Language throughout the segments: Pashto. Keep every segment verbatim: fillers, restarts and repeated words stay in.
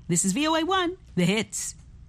This is V O A one, The Hits.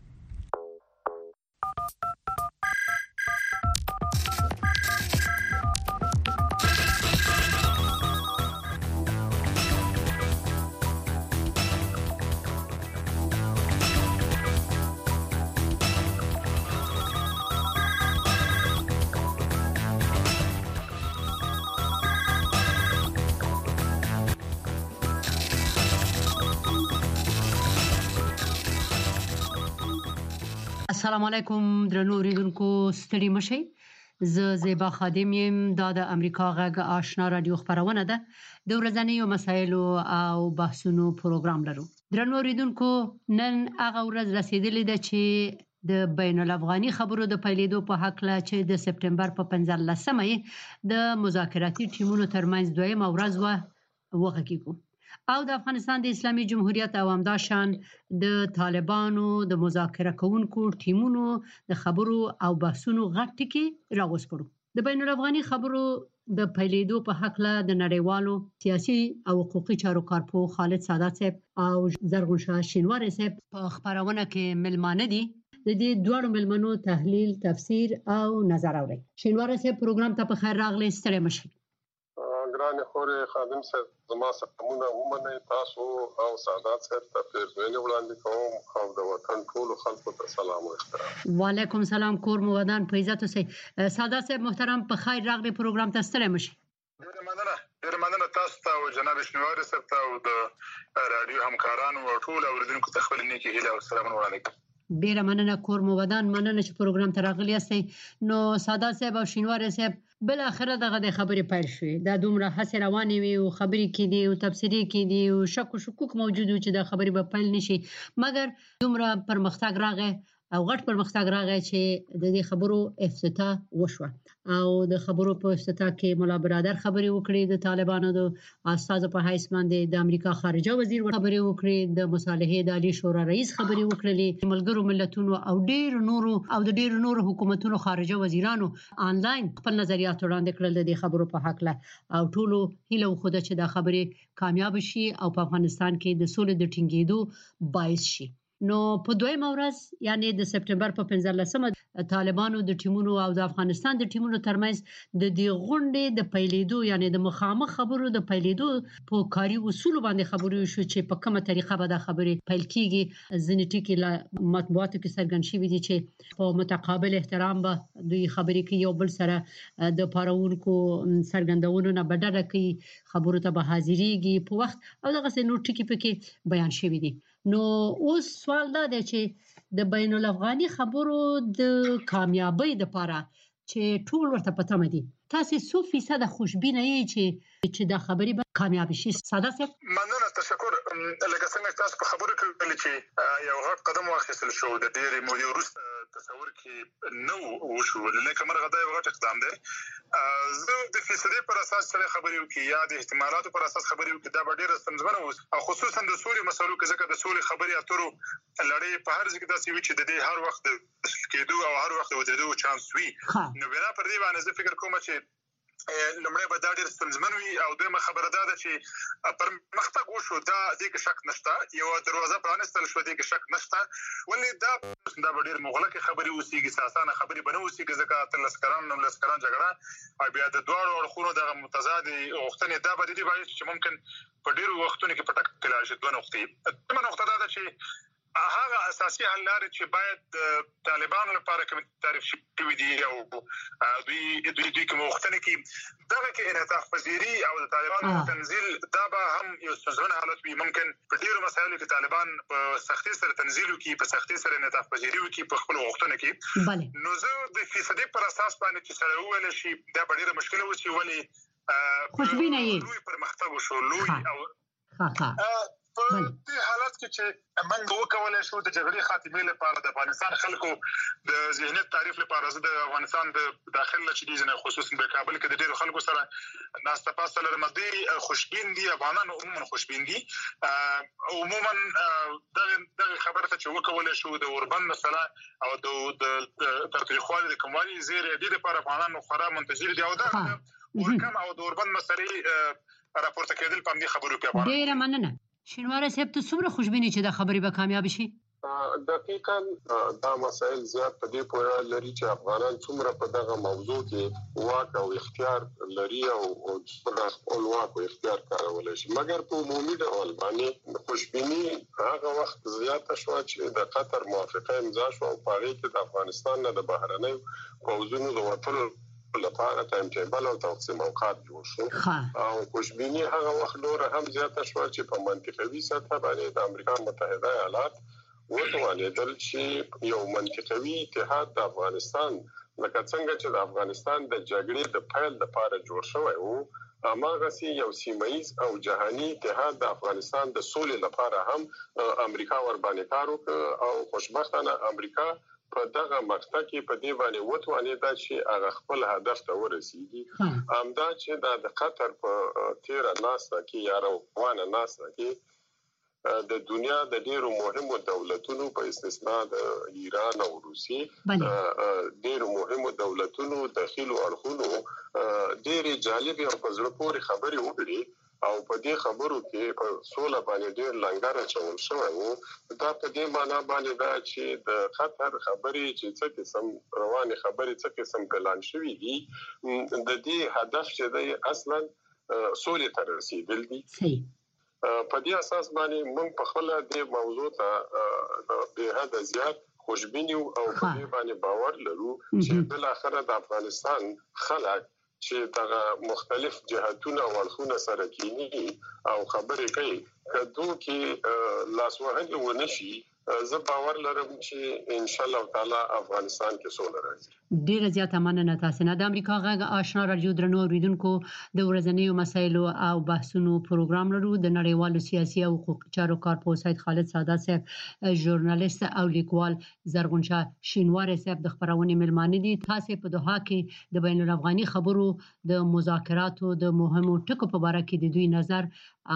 السلام علیکم درنو اوریدونکو ستړي مشئ زه زیبا خادم یم دا د امریکا غږ آشنا رادیو خبرونه ده د ورځنیو مسایلو او بحثونو پروګرام لرو درنو اوریدونکو نن هغه ورځ رسیدلې ده چې د بین الافغاني خبرو د پیلېدو په حق لا چې د سپټمبر په پنځلسمه د مذاکراتي ټیمونو ترمنځ دویمه ورځ و وغږیږو او د افغانستان د اسلامي جمهوریت او همداشان د طالبانو د مذاکره کوونکو ټیمونو د خبرو او بحثونو غټ ټکی راوسپړو د بین الافغاني خبرو د پیلېدو په حق له د نړیوالو سیاسي او حقوقي چارو کارپوه خالد سادات صاحب او زرغون شاه شینواری صاحب په خبرونه کې ملمانه دي د دې دوه ملمنو تحلیل تفسیر او نظر اوري شینواری صاحب پروګرام ته په خیر راغلی ستړي مشئ ګران خوري خادم صاحب زما سپمونه ومنه تاسو او سادات صاحب ته پیژنې وړاندې کوم او د وطن ټول خلکو ته سلام او احترام وعلیکم سلام کور مو ودان په عزت اوسئ سادات صاحب محترم په خیر راغلی پروګرام ته ستړي مشئ ډېر مننه ډېر مننه تاسو ته او جناب شنواری صاحب ته او د رادیو همکارانو او ټول اوریدونکو ته خپل نیکی هیله او سلام علیکم ډیره مننه کور مو ودان مننه چې پروګرام ته راغلی یاستئ نو سادات صاحب او شینواری صاحب بل اخره دغه د خبرې پیل شوې دا دومره هڅې روانې وي او خبرې کې دي او تفسیری کې دي او شک او شکوک موجود و چې دا خبرې به پیل نشي مګر دومره پرمختګ راغی او غټ پرمختګ راغی چې د دې خبرو افتتاح وشوه او د خبرو په افتتاح کې مولا برادر خبرې وکړې د طالبانو د استاد په حیث باندې د امریکا خارجه وزیر خبرې وکړې د مصالحې د عالی شورا رئیس خبرې وکړلې ملګرو ملتونو او ډیر نورو او د ډیر نورو حکومتونو خارجه وزیرانو آنلاین خپل نظریات وړاندې کړل د دې خبرو په حق له او ټولو هیله وخوده چې دا خبرې کامیاب شي او په افغانستان کې د سولې د ټینګېدو باعث شي نو په دویمه ورځ یعنی د سپټمبر په پنځلسمه طالبانو د ټیمونو او د افغانستان د ټیمونو ترمنځ د دې غونډې د پیلېدو یعنی د مخامخ خبرو د پیلېدو په کاري اصول باندې خبرې شو چې په کومه طریقه به دا خبرې پیل کیږي ځینې ټکي له مطبوعاتو کې څرګند شوي دي چې په متقابل احترام به دوی خبرې کوي یو بل سره د پارونکو څرګندونو نه بدله کوي خبرو ته به حاضرېږي په وخت او دغه نور ټکي پکې بیان شوي دي نو اوس سوال دا دی چې د بین الافغاني خبرو د کامیابی لپاره چې ټول ورته پته دي تاسو څو فیصد خوشبینه یې چې چې دا خبرې به کامیاب شي ساده څه مننه تشکر لکه څنګه تاسو په خبرو کې چې یو غټ قدم واخیستل شو د ډېرې مودې وروسته تصور کې نو وشو لکه مرغه دا یو غټ اقدام دی زه د فیصدي پر اساس سره خبرې وکړي یا د احتمالاتو پر اساس خبرې وکړي دا به ډېر ستونزمن وي او خصوصا د سولې مسلو کې ځکه د سولې خبرې اترو لړۍ په هر ځای کې داسې وي چې د دې هر وخت کېدو او هر وخت ودرېدو چانس وي نو بنا پر دې باندې زه فکر کوم چې لمړی به دا ډېر ستونزمن وي او دویمه خبره دا ده چې پرمختګ وشو دا دې کې شک نشته یو دروازه پرانستل شو دې کې شک نشته ولې دا دا ډېر مغلقه خبرې اوسېږي اساسانه خبرې بنو اوسېږي ځکه اتلس کلن نولس کلن جګړه او بیا د دواړو اړخونو دغه متضادې غوښتنې دا به د دې باعث چې ممکن په ډېرو وختونو کې په ټاکل شي دوه نقطې دویمه نقطه دا ده چې هغه اساسي حل لري چې باید طالبان لپاره کوم تعریف شوی دی او دوی دوی دوی کوم وختونه کې دغه کې انعطاف پذیری او د طالبانو تنزيل دا به هم یو څه حالت وي ممکن په ډیرو مسایلو کې طالبان په سختي سره تنزيل وکړي په سختي سره انعطاف پذیری وکړي په خپل وختونه کې نو زه د فیصدي پر اساس باندې چې سره ویل شي دا ډیره مشکله وسی ولې خوشبینه یې لوی پرمختګ وشو لوی او ها ها په دې حالت کې چې موږ وکولای شو د جګړې خاتمه لپاره د افغانستان خلکو د ذهنیت تعریف لپاره زه د افغانستان د داخله چې دي نه خصوصا په کابل کې د ډیرو خلکو سره ناسته پاسته لرم دي خوشبین دي افغانان عموما خوشبین دي عموما دغه خبره چې وکولای شو د اوربند مسله او د ترتیخوالي د کوموالي زیره دي لپاره افغانان خورا منتظر دي او دا ورکم او د اوربند مسلې راپورته کېدل په دې خبرو کې ډیره مننه شینواره صاحب ته څومره خوشبیني چې دا خبرې به کامیاب شي؟ دقیقاً دا مسائل زیات په دې پورې لري چې افغانان څومره په دغه موضوع کې واک او اختیار لري او څومره خپل واک او اختیار کارولای شي. مګر په عمومي ډول باندې خوشبیني هغه وخت زیاته شو چې د قطر موافقه امضا شو او په هغه کې د افغانستان نه د بهرنیو پوځونو د وټلو لپاره ټایم ټیبل او تقسیم اوقات جوړ شو او خوشبیني هغه وخت نور هم زیاته شو چې په منطقوي سطح باندې د امریکا متحده ایالات وتوانېدل چې یو منطقوي اتحاد د افغانستان لکه څنګه چې د افغانستان د جګړې د پیل لپاره جوړ شوی وو هماغسې یو سیمه‌ایز او جهاني اتحاد د افغانستان د سولې لپاره هم امریکا ور باندې کار وکړ او خوشبختانه امریکا په دغه مقطع کې په دې باندې وتوانېده چې هغه خپل هدف ته ورسیږي. همدا چې د قطر په تیره ناسته کې یا روانه ناسته کې د دنیا د ډیرو مهمو دولتونو په استثناء د ایران او روسیې ډیرو مهمو دولتونو داخلو اړخونو ډیره جالب او په زړه پورې خبرې وکړي او په دې خبرو کې په سوله باندې ډیر لنګر اچول شوی وو. دا په دې معنی باندې دا چې د قطر خبرې چې څه قسم روانې خبرې څه قسم پلان شوې دي د دې هدف چې د اصلا سولې ته رسیدل دي. په دې اساس باندې موږ په خپل د موضوع ته به حد زیات خوشبینی او په دې باندې باور لرو چې بل اخر د افغانستان خلک چې دغه مختلف جهاتونه او اړخونه سره کینی او خبرې کوي کدو کې لاسوهنه ونشي زه باور لرم چې ان شاء الله تعالی افغانستان کې سوله راځي. ډیره زیاته مننه تاسو نه. د امریکا غږ آشنا رادیو درنو اوریدونکو د ورځنیو مسایلو او بحثونو پروګرام لرو. د نړیوالو سیاسي او حقوقي چارو کارپوه سید خالد سادات صاحب ژورنالیست او لیکوال زرغون شاه شینواره صاحب د خبرونې ملمانه دي. تاسو په دوحه کې د بین الافغاني خبرو د مذاکراتو د مهمو ټکو په اړه کې د دوی نظر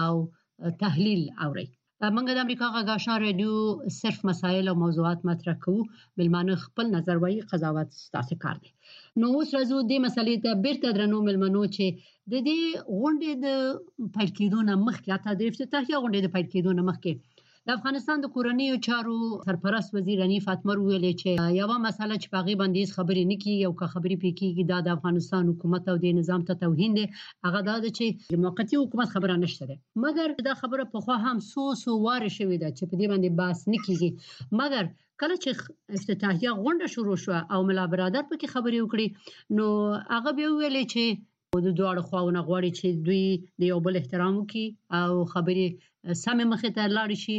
او تحلیل اورئ. منګه د امریکا غږ آشنا رادیو صرف مسایل او موضوعات مطرح کوو. ملمانه خپل نظر وایي قضاوت ستاسو کار دی. نو اوس راځو د مسلې ته بیرته درنو ملمنو چې د دې غونډې د پیل کېدو نه مخکې اته د افتتاحیه غونډې د پیل کېدو نه مخکې د افغانستان د کورنیو چارو سرپرست وزیر حنیف اتمر ویل چې یو مسله چې پاغي باندې خبرې نه کیږي او که خبرې پکېږي دا د افغانستان حکومت او د نظام ته توهین دی. هغه دا چې د موقتی حکومت خبره نشته ده. مګر دا خبره په خو هم سو سو واره شوې ده چې په دې باندې بحث نه کیږي. مګر کله چې افتتاحیه غونډه شروع شو او ملا برادر پکې خبرې وکړي نو هغه به ویل چې د دوه خواونه غواړي چې دوی د یو بل احترام وکړي او خبرې سمه مخه ته لاړ شي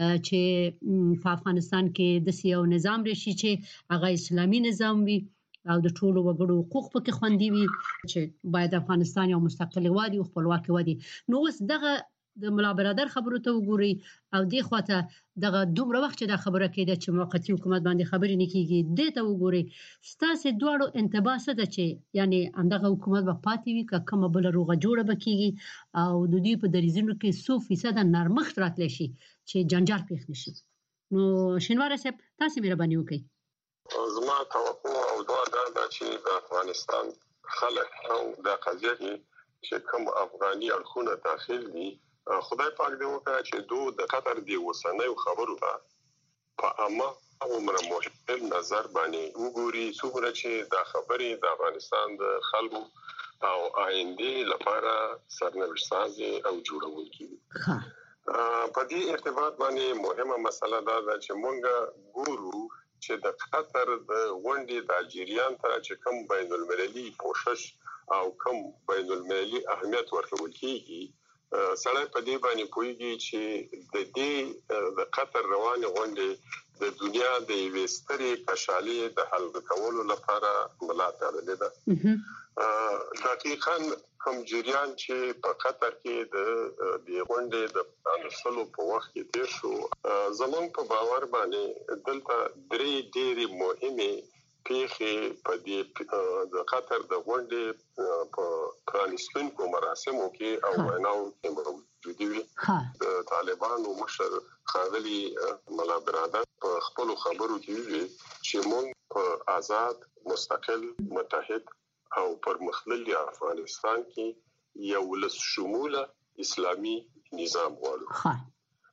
چې په افغانستان کې د سیاسي نظام راشي چې هغه اسلامي نظام وي او د ټولو وګړو حقوق پکې خوندي وي چې باید افغانستان یو مستقل وادي او خپلواک وادي. نو اوس دغه د ملا برادر خبرو ته وګوري او د خواته دغه دومره وخت چې دا خبره کېده چې موقتی حکومت باندې خبرې نه کیږي د ته وګوري ستاسو دواړو انتباه څه ده چې یعنی همدغه حکومت به پاتې وي که کومه بل روغه جوړه بکیږي او د دې په دریزونو کې څو فیصد نرمښت راتلی شي چې جنجال پیښ نشي. نو شینواره صاحب تاسو مهرباني وکړئ. زما توقع او دعا دا ده چې د افغانستان خلک او د قضیه چې کوم افغاني اړخونه داخل دي خدای پاک دې وکړي چې دوی د قطر دی وسنۍ خبرو ته په اما عمر مهم نظر باندې وګوري څومره چې د خبرې د افغانستان د خلکو او آینده لپاره سرنوشت سازي او جوړونکي دي. په دې ارتباط باندې مهمه مسله دا ده چې مونږ ګورو چې د قطر د غونډې د الجیریان ته چې کوم بین المللي کوشش او کوم بین المللي اهمیت ورکول کیږي سړی په دې باندې پوهیږي چې د دې د قطر روانې غونډې د دنیا د یوې سترې کشالې د حل کولو لپاره ملاتړ لیده. دقیقاً کوم جریان چې په قطر کې د دې غونډې د انصلو په وخت کې تیر شو زمونږ په باور باندې دلته درې ډېرې مهمې پیښې په دې د قطر د غونډې په پرانیستونکو مراسمو کې او ویناو کې موجود وي. د طالبانو مشر ښاغلي ملا برادر په خپلو خبرو کې ویلي چې موږ په آزاد مستقل متحد او پرمختللي افغانستان کې یو ولس شموله اسلامي نظام غواړو.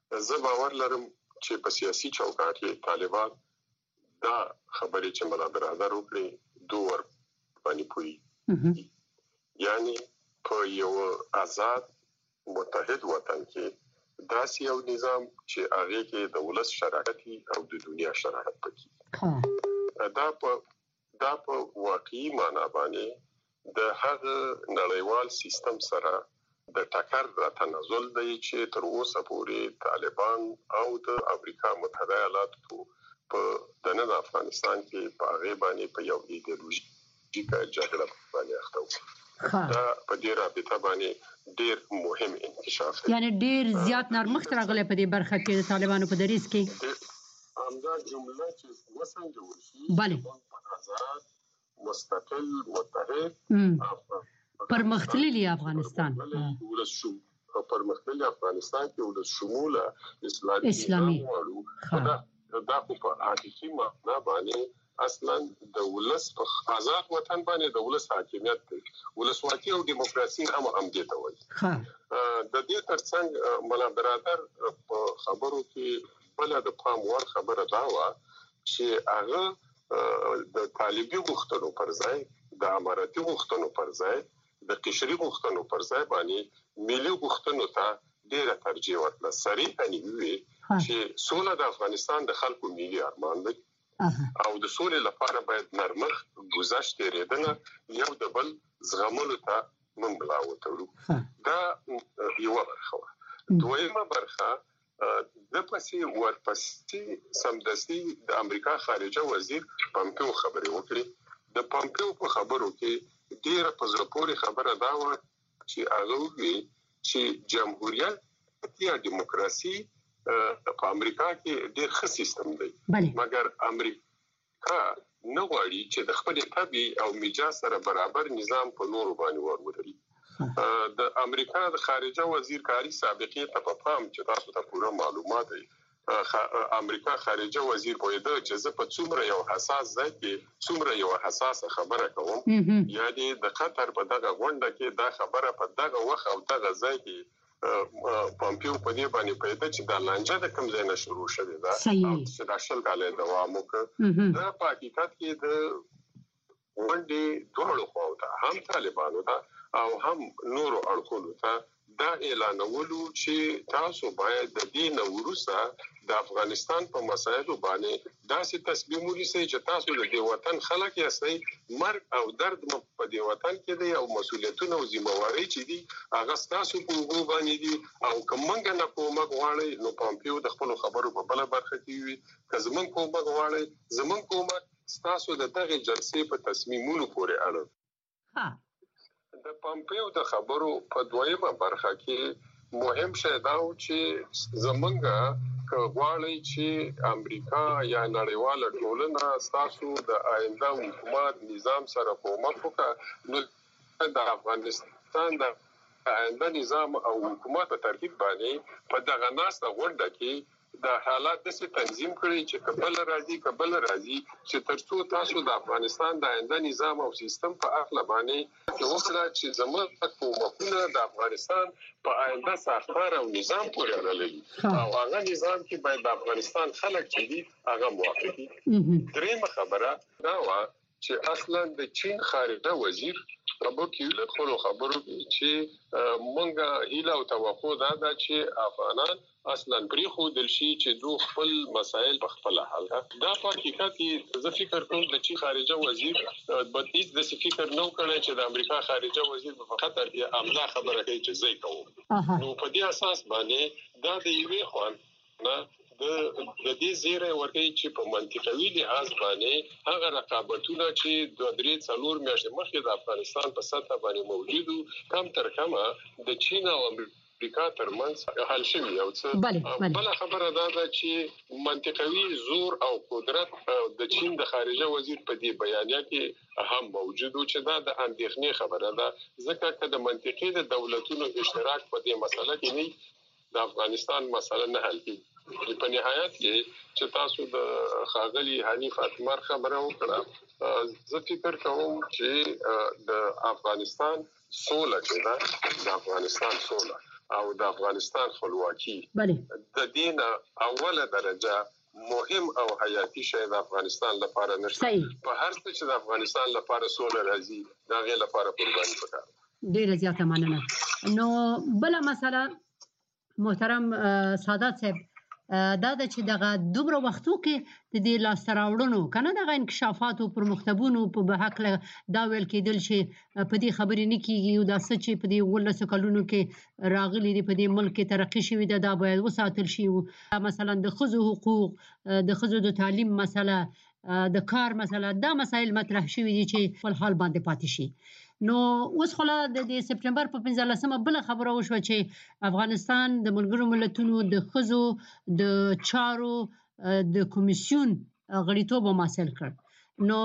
زه باور لرم چې په سیاسي چوکاټ کې طالبان دا خبرې چې ملا برادر وکړي دوه باندې پوي یعنی په یو آزاد متحد وطن کې داسې یو نظام چې هغه کې د ولس شراکت او د دنیا شراکت پکې دا په دا په واقعي معنا باندې د هغه نړیوال سیستم سره د ټکر را تنزل دی چې تر اوسه پورې طالبان او د امریکا متحده ایالاتو په دننه افغانستان کې په هغه باندې په یو ایدئولوژیکه جګړه باندې اخته وو دا په دې رابطه باندې ډېر مهم انکشاف دی یعنی ډېر زیات نرمښت راغلی په دې برخه کې د طالبانو په دریځ کې همدا جمله چې وسنجول شي بله آزاد مستقل متحد پرمختللی افغانستان ولس شو پرمختللی افغانستان کې ولس شموله اسلامي اسلامي دا دا په حقیقي معنا باندې اصلا د ولس په آزاد وطن باندې د ولس حاکمیت دی ولسواکي او دیموکراسي هم هم دي ته وایي د دې ترڅنګ ملا برادر په خبرو کې بل د پام وړ خبره دا و چې هغه د طالبي غوښتنو پر ځای د اماراتي غوښتنو پر ځای د قشري غوښتنو پر ځای باندې ملي غوښتنو ته ډېره ترجیح ورکړه صریحا وی چې سوله د افغانستان د خلکو ملي ارمان دی او د سولې لپاره باید نرمښت گذشت ریدنه یو د بل زغملو ته من بلا وتړو دا یو برخه دویمه برخه د پسې ورپسې سمدستي د امریکا خارجه وزیر پامپیو خبرې وکړي د پامپیو په خبرو کې ډیره په زړه پورې خبره دا و چې هغه وی چې جمهوریت یا دیموکراسي په امریکا کې ډیر ښه سیستم دی مګر امریکا نه غواړي چې د خپل تابع او میجاز سره برابر نظام په نورو باندې ورودري د امریکا د خارجه وزیر کاری سابقې ته په پام چې تاسو ته پوره معلومات دی امریکا خارجه وزیر پوهیده چې زه په څومره یو حساس ځای کې څومره یو حساسه خبره کوم یعنی د قطر په دغه غونډه کې دا خبره په دغه وخت او دغه ځای کې پامپیو په دې باندې پوهیده چې دا لانجه د کوم ځای نه شروع شوې ده او چې دا شل کاله دوام وکړ دا په حقیقت کې د غونډې دوه خواو ته هم طالبانو ته او هم نورو اړخونو ته دا اعلانولو چې تاسو باید د دې وروسته د افغانستان په مسایلو باندې داسې تصمیم ونیسئ چې تاسو د دې وطن خلک یاستئ مرګ او درد په دې وطن کې دی او مسؤلیتونه او ذمہواری چې دي هغه تاسو په وګړو باندې دي او کومنګ نه کومک غواړي نو پامپیو د خپل خبرو په بل برخه کې وي که زمون کومک غواړي زمون کومک تاسو د دغه جلسې په تصمیمونو پورې اړه ها د پامپیو د خبرو په دویمه برخه کې مهم شی دا و چې زمونږ که غواړي چې امریکا یا نړیواله ټولنه تاسو د آینده حکومت نظام سره کومک وکړي نو د افغانستان د آینده نظام او حکومت په ترکیب باندې په دغه ناسته غونډه کې د حالات د څه تنظیم کړي چې قبل راځي قبل راځي چې ترڅو تاسو د افغانستان د آینده نظام او سیستم په اړه باندې یو څه چې زموږ حکومتونه د افغانستان په آینده ساختار او نظام پورې اړه لري او هغه نظام کې باید د افغانستان خلک چې دي هغه موافقي درېمه خبره دا و چې اصلا د چین خارجه وزیر په کیله خپل خبرو کې چې مونږه هیله او توقع دا ده چې افغانان اصلا پرې خو دلشي چې دوه خپل مسایل په خپل حل دا په حقیقت کې زه فکر کوم د چین خارجه وزیر په دې د فکر نو کړی چې د امریکا خارجه وزیر په خطر کې امدا خبره کوي چې زه کوم نو په دې اساس باندې دا د یوې خوان نه د د دې زیره ورته چې په منطقوي لحاظ باندې هغه رقابتونه چې د درې څلور میاشتې مخکې د افغانستان په سطح باندې موجودو کم تر کمه د چین او امریکا ترمنځ حل شوی او څه بل خبره دا ده چې منطقوي زور او قدرت د چین د خارجه وزیر په دې بیانیه کې هم موجودو چې دا د اندېښنې خبره ده ځکه چې د منطقي د دولتونو اشتراک په دې مسله کې نه د افغانستان مسله نه حل کیږي په نهایت کې چې تاسو د خاغلی حنیف اتمر خبره وکړه زه فکر کوم چې د افغانستان سوله چې دا د افغانستان سوله او د افغانستان خپلواکي بله د دین اوله درجه مهم او حیاتي شی د افغانستان لپاره نشته په هر څه چې د افغانستان لپاره سوله راځي دا غي لپاره قرباني پکار ډیره زیاته مننه نو بل مسله محترم سادات صاحب دا د چې دغه دومره وختو کې د دې لاستراوړنو کنه دغه انکشافات او پرمختګونو په حق دا ویل کېدل چې په دې خبرې نه کیږي او دا څه چې په دې ولس کلونو کې راغلي دي په دې ملک کې ترقی شوی ده دا باید وساتل شي مثلا د ښځو حقوق د ښځو د تعلیم مسله د کار مسله دا مسایل مطرح شوي دي چې په حال باندې پاتې شي نو اوس خو د سپټمبر په پنځلسمه بل خبره وشوه چې افغانستان د ملګرو ملتونو د ښځو د چارو د کمیسیون غړیتوب حاصل کړ نو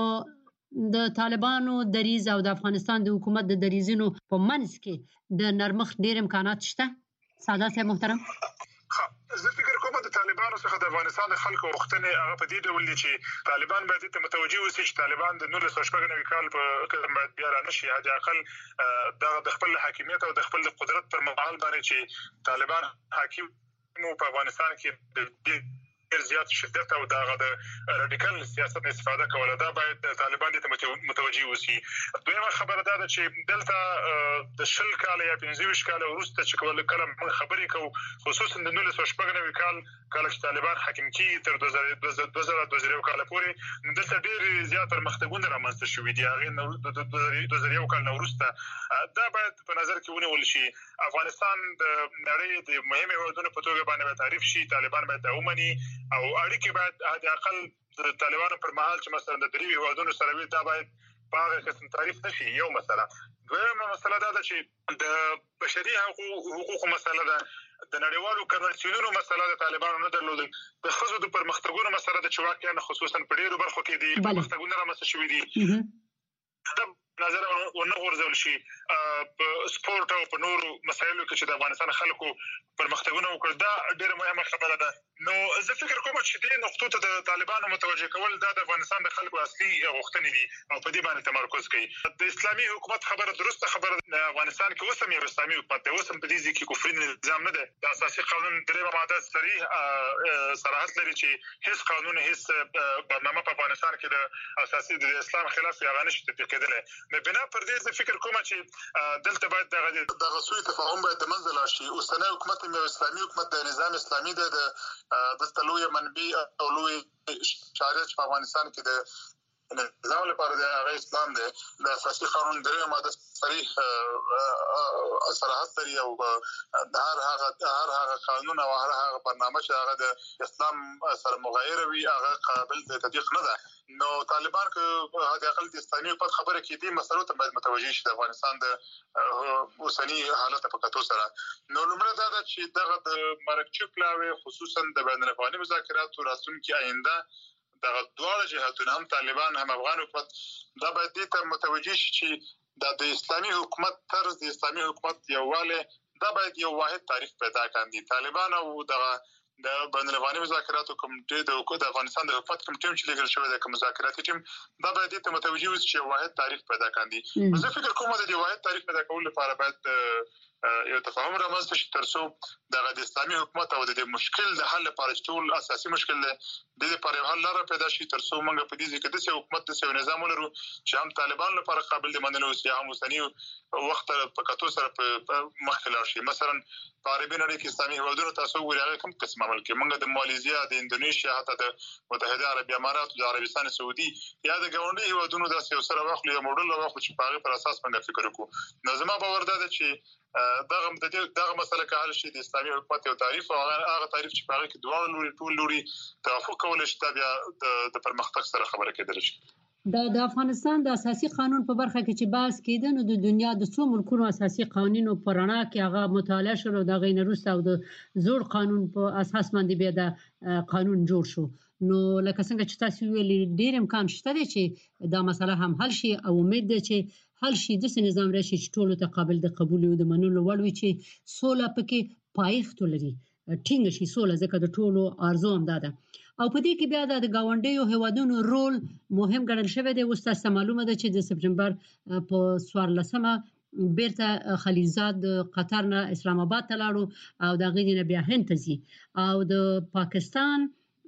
د طالبانو دریز او د افغانستان د حکومت د دریزونو په منځ کې د نرمښت ډیر امکانات شته سادات صاحب محترم زه فکر کوم د طالبانو څخه د افغانستان د خلکو وختنې هغه په دې ډول دي چې طالبان باید ته متوجي اوسي چې طالبان د نولس سوه شپږ نوي کال په کې باید بیا رانشي حد اقل د خپل حاکمیت او د خپل قدرت پر مهال باندې چې طالبان حاکم مو په افغانستان کې ډېر زیات شدت او دغه د رادیکال سیاست استفاده کوله دا باید طالبان ته متوجي اوسي دویمه خبره دا ده چې دلته د شل کال یا پنځه ویشت کال وروسته چې کول کلم خبرې کوو خصوصا د نولس سوه شپږ نوي کال کله چې طالبان حاکم کیږي تر دوه زره دوه زره کال پورې دلته ډېر زیات پرمختګونه رامنځته شوي دي هغه د دوه زره کال وروسته دا باید په نظر کې ونیول شي افغانستان د نړۍ د مهمو هیوادونو په توګه باندې تعریف شي طالبان باید دا ومني او اړیکې باید حد اقل د طالبانو پر مهال چې مثلا د دریو هیوادونو سره وي دا باید په هغه قسم تعریف نشي یو مسله دویمه مسله دا ده چې د بشري حقوقو مسله ده د نړیوالو کنوانسیونونو مسله د طالبانو نه درلودل د ښځو د پرمختګونو مسله د چې واقعا خصوصا په ډیرو برخو کې دي پرمختګونه رامنځته شوي دي دا نظر ونه غورځول شي په سپورت او په نورو مسایلو کې چې د افغانستان خلکو پرمختګونه وکړ دا ډیره مهمه خبره ده نو زه فکر کوم چې دې نقطو ته د طالبانو متوجه کول دا د افغانستان د خلکو اصلي غوښتنې دي او په دې باندې تمرکز کوي د اسلامي حکومت خبره درسته خبره د افغانستان کې اوس هم یو اسلامي حکومت دی اوس هم په دې ځکه کفري نظام نه دی د اساسي قانون درېمه ماده صریح صراحت لري چې هیڅ قانون هیڅ برنامه په افغانستان کې د اساسي د اسلام خلاف هغه نشي تطبیق کېدلی نو بنا پر دې زه فکر کوم چې دلته باید دغه دغه سوء تفاهم باید د منځ لاړ شي اوسنی حکومت یو اسلامي حکومت د نظام اسلامي د د لوی منبي او لوی شاریع په افغانستان کې د نظام لپاره د هغه اسلام دی د اساسي قانون درې ماده صریح صراحت لري او د هر هغه هر هغه قانون او هر هغه برنامه چې هغه د اسلام سره مغایر وي هغه قابل د تطبیق نه ده نو طالبان که هغه اقل د اسلامي حکومت خبره کې دي مسلو ته باید متوجي شي د افغانستان د اوسنی حالت په کتو سره نو لومړی دا ده چې دغه د مرکچي پلاوي خصوصا د بین الافغاني مذاکراتو راتلونکي آینده دغه دواړه جهاتونه هم طالبان هم افغان حکومت دا باید دې ته متوجي شي چې د اسلامي حکومت طرز د اسلامي حکومت یووالی دا باید یو واحد تعریف پیدا کړي طالبان او دغه د بین الافغاني مذاکراتو کمیټې د حکومت افغانستان د حکومت کمیټې چې لګل شوی د مذاکراتي ټیم دا باید دې ته متوجي وي چې یو واحد تعریف پیدا کړي زه فکر کوم د دې واحد تعریف پیدا کولو لپاره باید یو تفاهم رامنځته شي ترڅو دغه د اسلامي حکومت او د مشکل د حل لپاره ټول اساسي مشکل دی د دې لپاره حل لاره پیدا شي ترڅو موږ په دې ځکه د سیاسي حکومت د سیاسي نظام ولرو چې هم طالبان لپاره قابل د منلو او هم اوسنی وخت په کتو سره په مخکې لاړ شي مثلا په عربي نړۍ کې اسلامي هیوادونو تاسو وګورئ هغه کوم قسم عمل کوي موږ د ماليزیا د اندونیشیا حتی د متحده عربي امارات د عربستان سعودي یا د ګاونډي هیوادونو د سیاسي سره واخلو یو موډل واخلو چې په هغه پر اساس باندې فکر وکړو نو زما باور ده چې دغه د دغه مسله کې حل شي د اسلامي حکومت یو تعریف او هغه تعریف چې په هغه کې دوه لوري ټول لوري توافق کول شي بیا د پرمختګ سره خبره کېدل شي د د افغانستان د اساسي قانون په برخه کې چې بحث کېده نو د دنیا د څو ملکونو اساسي قوانینو په رڼا کې هغه مطالعه شول د غین روس او د زوړ قانون په اساس باندې بیا د قانون جوړ شو نو لکه څنګه چې تاسو ویلي ډیر امکان شته چې دا مسله هم حل شي او امید ده چې حل شي د نظام راشي چې ټولو ته قابل د قبول او د منلو وړ وي چې سوله پکې پایښت لري ټینګ شي سوله ځکه د ټولو ارزو هم ده او په دې کې بیا د ګاونډیو هیوادونو رول مهم ګڼل شوی دی اوس تاسو معلومه ده چې د سپټمبر په څوارلسمه بیرته خلیلزاد د قطر نه اسلام آباد ته لاړو او د غوی نه بیا هند ته ځي او د پاکستان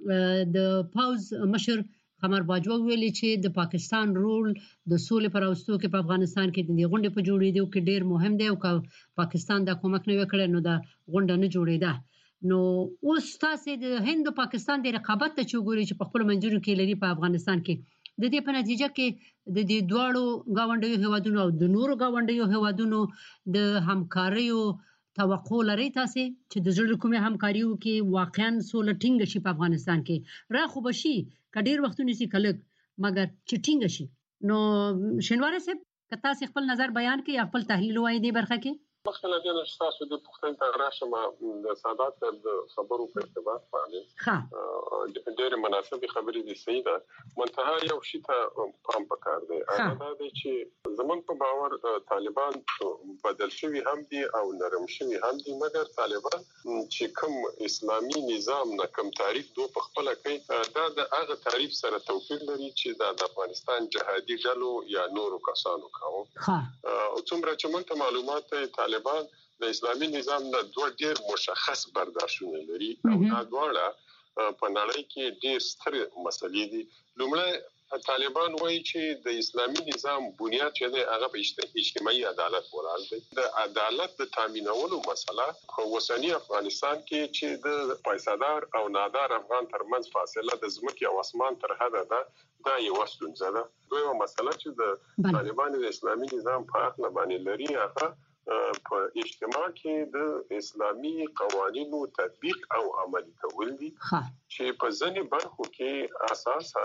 د پاوز مشر قمر باجوه ویلي چې د پاکستان رول د سولې پر اوستو کې په افغانستان کې د غونډې په جوړېدو کې ډیر مهم دی او که پاکستان دا کومک نه وکړي نو دا غونډه نه جوړېده نو اوس تاسو د هند او پاکستان د رقابت ته چوغوري چې په خپل منځونو کې لري په افغانستان کې د دې په نتیجه کې د دې دواړو گاونډیو هیوادونو او د نورو گاونډیو هیوادونو د همکاریو توقع لري تاسو چې د زړه کومه همکاریو کې واقعا سول ټینګ شي په افغانستان کې را خو بشي کډیر وختونه سي کلک مګر چې ټینګ شي نو شینواره صاحب کتا سي خپل نظر بیان کړي خپل تحلیل وایي دی برخه کې مخکې دې نه تاسو د پښتون ته راشم د سادات د خبرو په ارتباط باندې ها ډېر مناسبه خبرې دي صحیح ده منتها یو شی ته پام پکار دی دا دی چې زمون په باور طالبان بدل شوی هم دي او نرم شوی هم دي مګر طالبان چې کوم اسلامي نظام نه کوم تعریف دوه په خپل کوي دا د هغه تعریف سره توپیر لري چې د افغانستان جهادي ډلو یا نورو کسانو کاوه ها او څومره چې مونږ معلومات طالبان د اسلامي نظام نه دوه ډیر مشخص برداشتونه لري او دا دواړه په نړۍ کې ډیر ستر مسلې دي لومړی طالبان وایي چې د اسلامي نظام بنیاد چې دی هغه په اجتماعي عدالت ولاړ دی د عدالت د تامینولو مسله په وسنی افغانستان کې چې د پیسادار او نادار افغان ترمنځ فاصله د ځمکې او اسمان تر حده ده دا یو ستونزه ده دویمه مسله چې د طالبان د اسلامي نظام په اړه باندې لري هغه په اجتماع کې د اسلامي قوانینو تطبیق او عملي کول دي چې په ځینې برخو کې اساساً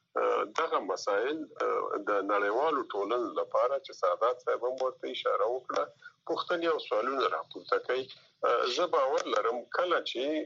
دغه مسائل د نړیوالو ټولنو لپاره چې سادات صاحب هم ورته اشاره وکړه پوښتنې او سوالونه راپورته کوي زه باور لرم کله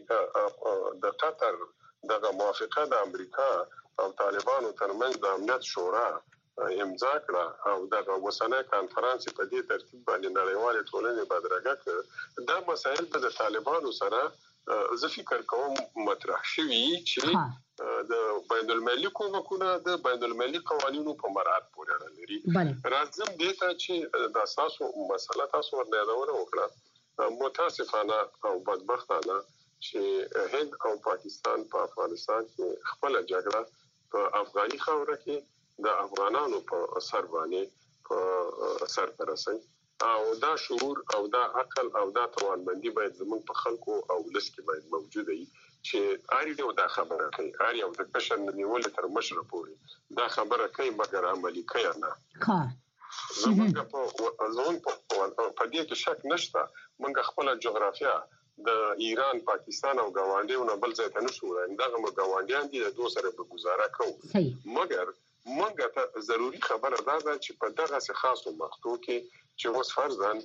چې د قطر دغه موافقه د امریکا او طالبانو ترمنځ د امنیت شورا امضا کړه او د وسنه کانفرنس په دې ترتیب باندې نړیوال ټولنې بدرګه کړ دا مسایل د طالبانو سره زه فکر کوم مطرح شوي چې د بین المللي کومکونه د بین المللي قوانینو په مراعات پورې اړه لري راځم دې ته چې د اساسو مسله تاسو ورنيادونه وکړه متاسفانه او بدبختانه چې هند او پاکستان په افغانستان کې خپل جګړه په افغاني خاوره کې د افغانانو په سر باندې په سر ترسي او دا شعور او دا عقل او دا توانمندي باید زموږ په خلکو او لس کې باید موجود وي چې اړ یو دا خبره کوي اړ یو د کشر نیول تر مشر پورې دا خبره کوي مګر عملي کوي نه ها زموږ په زموږ په دې کې شک نشته موږ خپل جغرافیه د ایران پاکستان او ګاونډیو نه بل ځای ته نشو راځي دغه ګاونډیان دي د دوه سره په گزاره کوي مګر مونږ ته ضروری خبره ده چې په دغه څه خاصو مقطوع کې چې اوس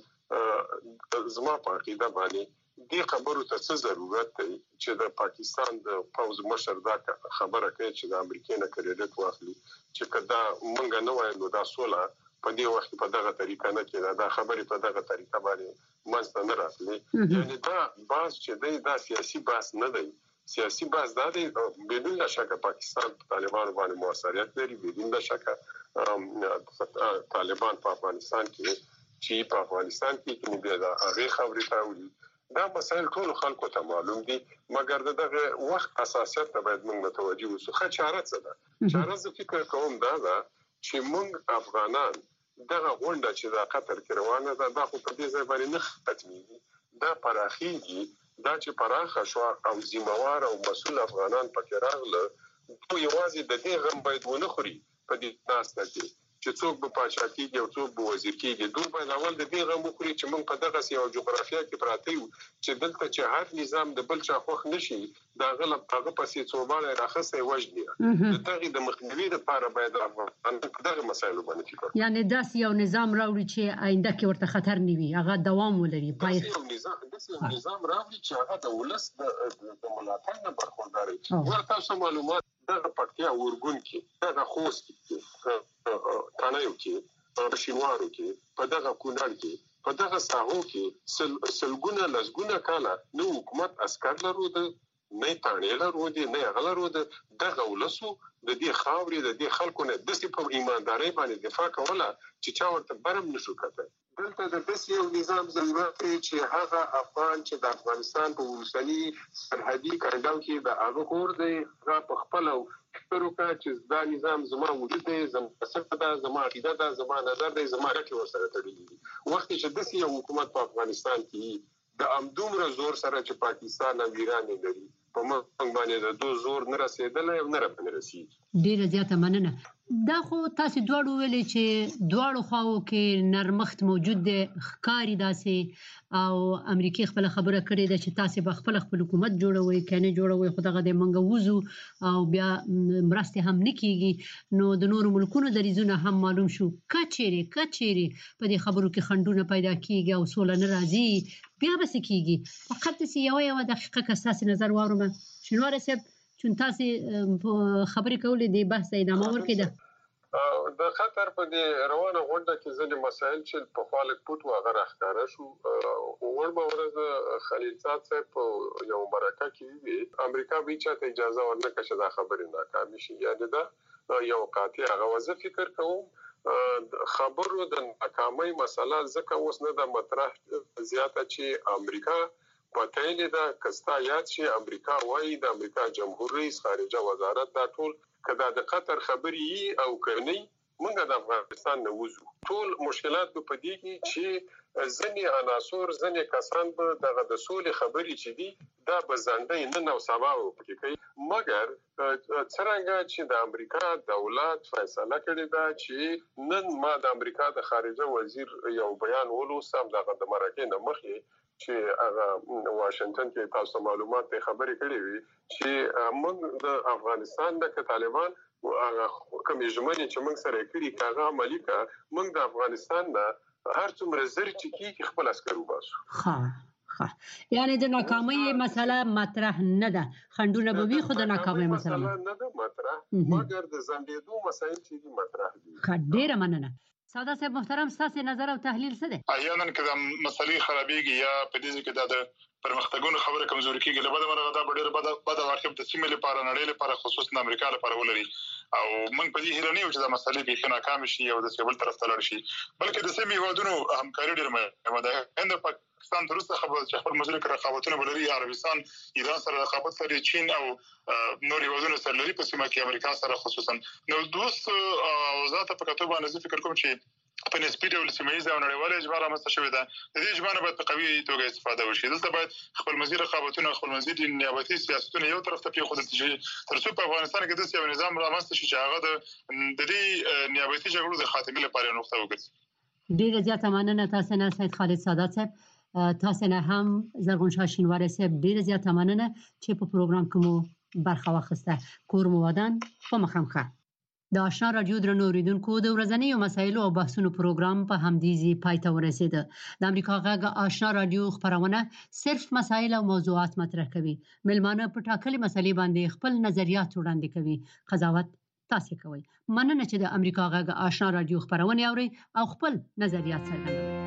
فرضاً زما په عقیده باندې دې خبرو ته څه ضرورت دی چې د پاکستان د پوز مشر دا خبره کوي چې د امریکا نه کریډټ واخلي چې کدا مونږ نه وایو نو دا سوله په دې وخت په دغه طریقه نه کې دا خبرې په دغه طریقه باندې منځ نه راځي یعنی دا باز چې دی دا سیاسي باس نه دی سیاسي باز دا دی بدون شک پاکستان طالبان باندې موثریت لري بدون شک طالبان په افغانستان کې چې په افغانستان کې کوم بیا دا هغه خبرې تاوړي دا مسایل ټول خلکو ته معلوم دي مګر دغه وخت اساسیت ته باید موږ متوجي اوسو خو چاره څه ده چاره زه فکر کوم دا ده چې موږ افغانان دغه غونډه چې د قطر کې روانه ده دا خو په دې ځای باندې نه ختميږي دا پراخيږي دا چې پراخه شو او ذمہوار او مسؤل افغانان پکې راغله ټول یوازې د دې غم باید ونه خوري په دې تاسو ته چې څوک به پاچا کېږي او څوک به وزیر کېږي دوی باید اول د دې غم وخوري چې موږ په دغه سیاسي جغرافیه کې پراته یو چې دلته چې هر نظام د بل چا خوښ نشي دا غلط هغه پسې څوباله راخصه وجدي دغه د مخنیوي لپاره باید افغان دغه مسایلو باندې فکر یعنی داس یو نظام راوړي چې آینده کې ورته خطر نیوي هغه دوام ولري پای یو نظام د نظام راوړي چې هغه د ولس د ملاتړ نه برخورداري ورته سم معلومات دغه پکتیا ورګون کې دغه خوست کې تانایو کې په شینوارو کې په دغه کونړ کې په دغه ساحو کې سل سلګونه لسګونه کاله نو حکومت عسكر لرو د نه تانه لرو دي نه غلرو دغه ولسو د دې خاورې د دې خلکو نه د سي په ایمانداري باندې دفاع کوله چې چا ورته برم نشو کته دلته د دې یو نظام ضرورت چې هغه افغان چې د افغانستان په وروستني سرحدي کنډاو کې د هغه کور دی هغه په خپل فکر وکړي چې دا نظام زما وجود دی زما څه ده زما عقیده ده زما نظر دی زما راټي ورسره تړلي دي وخت چې د سي حکومت په افغانستان کې د امدومره زور سره چې پاکستان او ایران لري په موږ باندې د دوه زور نه رسیدل او نه رسیدل ډیره زیاته مننه دا خو تاسو دواړو ویلي چې دواړو خواو کې نرمښت موجود دی ښکاری داسې او امریکای خپل خبره کړې ده چې تاسو به خپل خپل حکومت جوړوي کنه جوړوي خو دغه د منګه وزو او بیا مرسته هم نکېږي نو د نورو ملکونو د ریزونه هم معلوم شو کچېری کچېری په دې خبرو کې خندونه پیدا کیږي او سوله نه راځي بیا به سکیږي فقط سی یو یو دقیقه کساس نظر واروم شنواره صاحب چون تاسو خبرې کولې دی بحث ادامه ورکړه د خطر په دې روانه غونډه کې ځینې مسایل چې په خالق پټ و هغه راښکاره شو ور به ورځ خلیل صاحب په یو مرکه کې وی امریکا به چاته اجازه ورنکړي چې دا خبرې ناکامه شي یعنی دا یو قاطع غوځه فکر کوم خبرو د ناکامۍ مسله ځکه اوس نه د مطرح زیاته چې امریکا پاتېلې دا کستا یاد شي امریکا وایي د امریکا جمهور رئیس خارجه وزارت دا ټول کدا د قطر خبري او کني موږ د افغانستان نه وځو ټول مشکلات په دې کې چې ځنې عناصر ځنې کسان به دغه د سولې خبري چې دي دا بزنده نه نو سبا وکړي مګر څنګه چې د امریکا دولت فیصله کړې ده چې نن ما د امریکا د خارجه وزیر یو بیان ولوسم دغه د مرکه نه مخې چې هغه واشنگټن کې تاسو معلومات ته خبرې کړې وي چې موږ د افغانستان د طالبان هغه کوم ژمنې چې موږ سره کړی کاغه عملی کا موږ د افغانستان نه هر څومره زر چې کې خپل عسكر وباسو ها ها یعنی د ناکامۍ مسله مطرح نه ده خندونه به وي خو د ناکامۍ مسله نه ده مطرح مګر د زندېدو مسایل چې مطرح دي خډيره مننه ساده صاحب محترم ستاسو نظر او تحلیل څه دی احیانا کله مسلې خرابېږي یا په دې کې د پرمختګونو خبره کمزوري کېږي لبد مرغه دا ډېر بد بد واقع د سیمې لپاره نړۍ لپاره خصوصا د امریکا لپاره ولري او موږ په دې هیله نه یو چې دا مسلې به خنه ناکام شي او د سیبل طرف ته لاړ شي بلکې د سیمې هیوادونو همکاري ډېر مهمه ده هند پاکستان ترڅو خبره چې خپل مزل کړه رقابتونه ولري عربستان ایران سره رقابت لري چین او نور هیوادونو سره لري په سیمه کې امریکا سره خصوصا نو دوست او ذات په کتو باندې فکر کوم چې په نسبي ډول سیمایي او نړیوال اجبار رامنځته شوی ده د دې اجبار باید په قوي توګه استفاده وشي دلته باید خپل مزید رقابتونه خپل مزید نیابتي سیاستونه یو طرف ته پیښودل شي ترڅو په افغانستان کې د سیاسي نظام رامنځته شي چې هغه د دې نیابتي جګړو د خاتمې لپاره نقطه وګرځي ډیره زیاته مننه تاسو نه سید خالد سادات صاحب تاسو نه هم زرغون شاه شینواری صاحب ډیره زیاته مننه چې په پروګرام کې مو برخه واخیسته کور مو ودان په مخامخه د آشنا رادیو درنو اوریدونکو د ورځنیو مسایلو او بحثونو پروګرام په همدیزي پای ته ورسېده د امریکا غږ آشنا رادیو خبرونه صرف مسایل او موضوعات مطرح کوي ملمانه په ټاکلي مسلې باندې خپل نظریات وړاندې کوي قضاوت تاسو کوي مننه چې د امریکا غږ آشنا رادیو خبرونه اوري او خپل نظریات څرګندوي